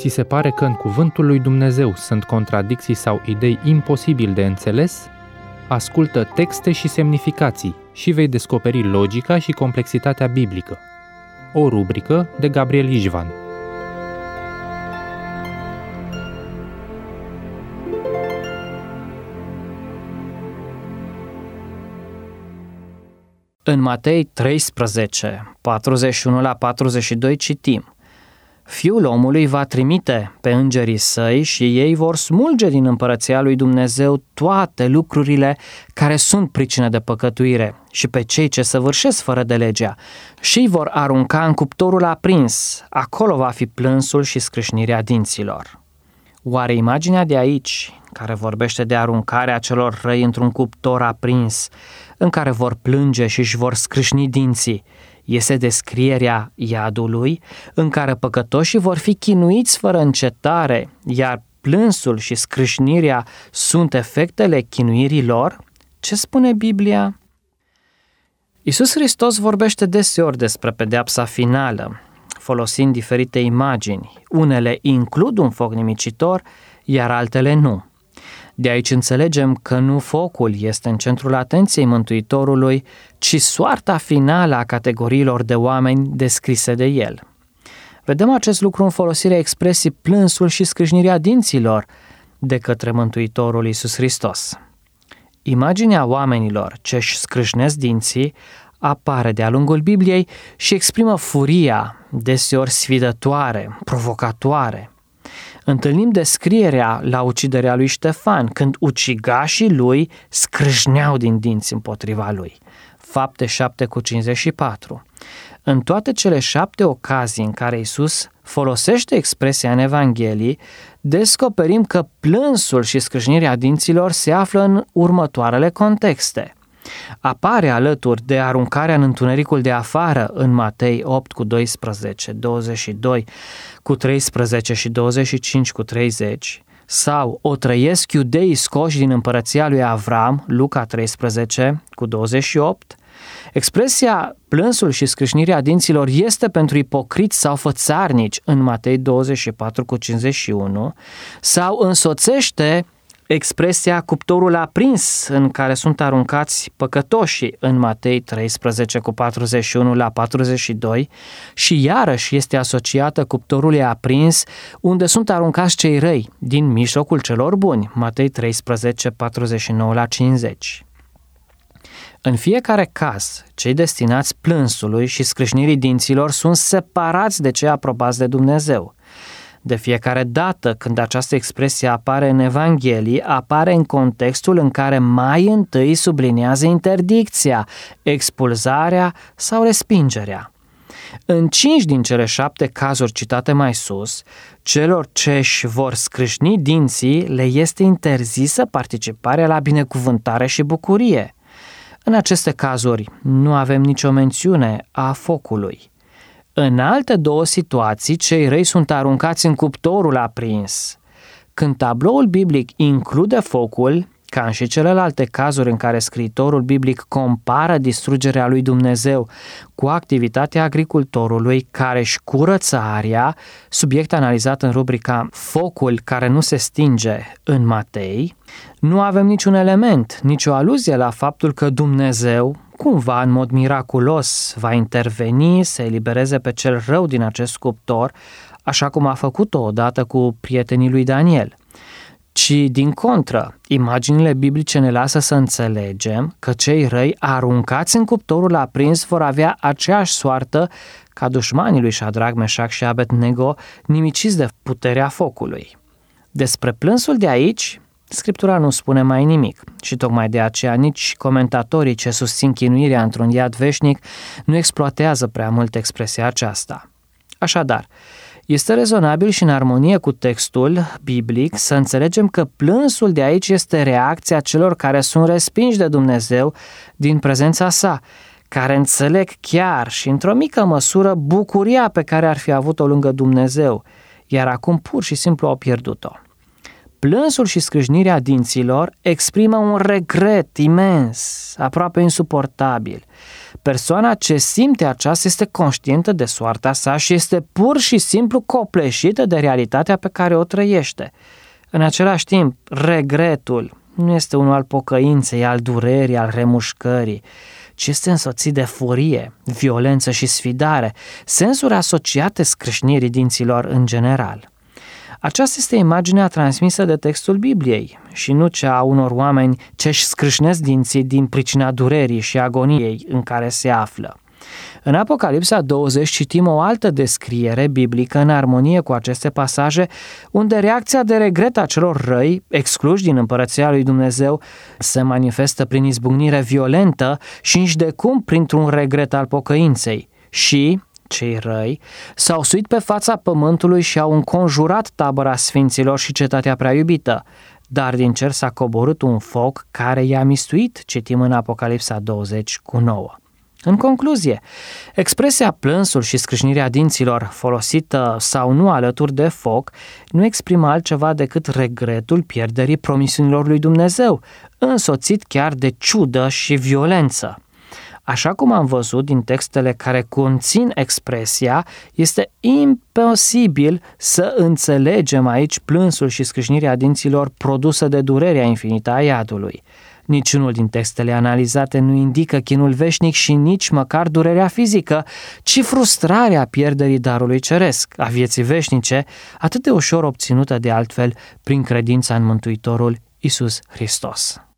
Ți se pare că în cuvântul lui Dumnezeu sunt contradicții sau idei imposibil de înțeles? Ascultă texte și semnificații și vei descoperi logica și complexitatea biblică. O rubrică de Gabriel Ișvan. În Matei 13, 41-42 citim: Fiul omului va trimite pe îngerii săi și ei vor smulge din împărăția lui Dumnezeu toate lucrurile care sunt pricină de păcătuire și pe cei ce săvârșesc fără de legea și îi vor arunca în cuptorul aprins. Acolo va fi plânsul și scrâșnirea dinților. Oare imaginea de aici, care vorbește de aruncarea celor răi într-un cuptor aprins, în care vor plânge și își vor scrâșni dinții, este descrierea iadului, în care păcătoșii vor fi chinuiți fără încetare, iar plânsul și scrâșnirea sunt efectele chinuirii lor? Ce spune Biblia? Iisus Hristos vorbește deseori despre pedeapsa finală, folosind diferite imagini. Unele includ un foc nimicitor, iar altele nu. De aici înțelegem că nu focul este în centrul atenției Mântuitorului, ci soarta finală a categoriilor de oameni descrise de el. Vedem acest lucru în folosirea expresii plânsul și scrâșnirea dinților de către Mântuitorul Iisus Hristos. Imaginea oamenilor ce își scrâșnesc dinții apare de-a lungul Bibliei și exprimă furia, deseori sfidătoare, provocatoare. Întâlnim descrierea la uciderea lui Ștefan, când ucigașii lui scrâșneau din dinți împotriva lui. Fapte 7:54. În toate cele 7 ocazii în care Iisus folosește expresia în Evanghelii, descoperim că plânsul și scrâșnirea dinților se află în următoarele contexte. Apare alături de aruncarea în întunericul de afară în Matei 8:12, 22:13 și 25:30, sau o trăiesc iudeii scoși din împărăția lui Avram, Luca 13:28. Expresia plânsul și scrâșnirea dinților este pentru ipocriți sau fățarnici în Matei 24:51, sau însoțește expresia cuptorul aprins în care sunt aruncați păcătoșii în Matei 13:41-42 și iarăși este asociată cuptorului aprins unde sunt aruncați cei răi din mijlocul celor buni, Matei 13:49-50. În fiecare caz, cei destinați plânsului și scrâșnirii dinților sunt separați de cei aprobați de Dumnezeu. De fiecare dată când această expresie apare în Evanghelii, apare în contextul în care mai întâi subliniază interdicția, expulzarea sau respingerea. În 5 din cele 7 cazuri citate mai sus, celor ce își vor scrâșni dinții le este interzisă participarea la binecuvântare și bucurie. În aceste cazuri nu avem nicio mențiune a focului. În alte 2 situații, cei răi sunt aruncați în cuptorul aprins. Când tabloul biblic include focul, ca în și celelalte cazuri în care scriitorul biblic compară distrugerea lui Dumnezeu cu activitatea agricultorului care își curăță aria, subiect analizat în rubrica Focul care nu se stinge în Matei, nu avem niciun element, nicio aluzie la faptul că Dumnezeu, cumva în mod miraculos, va interveni să elibereze pe cel rău din acest cuptor, așa cum a făcut-o odată cu prietenii lui Daniel. Ci, din contră, imaginile biblice ne lasă să înțelegem că cei răi aruncați în cuptorul aprins vor avea aceeași soartă ca dușmanii lui Șadrac, Meșac și Abednego, nimiciți de puterea focului. Despre plânsul de aici, Scriptura nu spune mai nimic și tocmai de aceea nici comentatorii ce susțin chinuirea într-un iad veșnic nu exploatează prea mult expresia aceasta. Așadar, este rezonabil și în armonie cu textul biblic să înțelegem că plânsul de aici este reacția celor care sunt respinși de Dumnezeu din prezența sa, care înțeleg chiar și într-o mică măsură bucuria pe care ar fi avut-o lângă Dumnezeu, iar acum pur și simplu au pierdut-o. Plânsul și scrâșnirea dinților exprimă un regret imens, aproape insuportabil. Persoana ce simte aceasta este conștientă de soarta sa și este pur și simplu copleșită de realitatea pe care o trăiește. În același timp, regretul nu este unul al pocăinței, al durerii, al remușcării, ci este însoțit de furie, violență și sfidare, sensuri asociate scrâșnirii dinților în general. Aceasta este imaginea transmisă de textul Bibliei și nu cea a unor oameni ce își scrâșnesc dinții din pricina durerii și agoniei în care se află. În Apocalipsa 20 citim o altă descriere biblică în armonie cu aceste pasaje, unde reacția de regret a celor răi, excluși din împărăția lui Dumnezeu, se manifestă prin izbucnire violentă și nici de cum printr-un regret al pocăinței. Și cei răi s-au suit pe fața pământului și au înconjurat tabăra sfinților și cetatea prea iubită, dar din cer s-a coborât un foc care i-a mistuit, citim în Apocalipsa 20:9. În concluzie, expresia plânsul și scrâșnirea dinților, folosită sau nu alături de foc, nu exprimă altceva decât regretul pierderii promisiunilor lui Dumnezeu, însoțit chiar de ciudă și violență. Așa cum am văzut din textele care conțin expresia, este imposibil să înțelegem aici plânsul și scrâșnirea dinților produsă de durerea infinită a iadului. Niciunul din textele analizate nu indică chinul veșnic și nici măcar durerea fizică, ci frustrarea pierderii darului ceresc, a vieții veșnice, atât de ușor obținută de altfel prin credința în Mântuitorul Iisus Hristos.